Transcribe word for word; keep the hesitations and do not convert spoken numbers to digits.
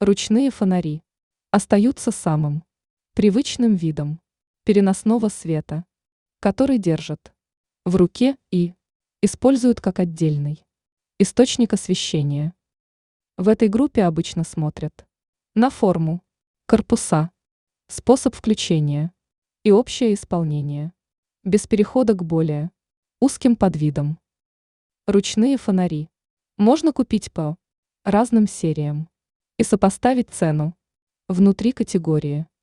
Ручные фонари остаются самым привычным видом переносного света, который держат в руке и используют как отдельный источник освещения. В этой группе обычно смотрят на форму, корпуса, способ включения и общее исполнение, без перехода к более узким подвидам. Ручные фонари можно купить по разным сериям и сопоставить цену внутри категории.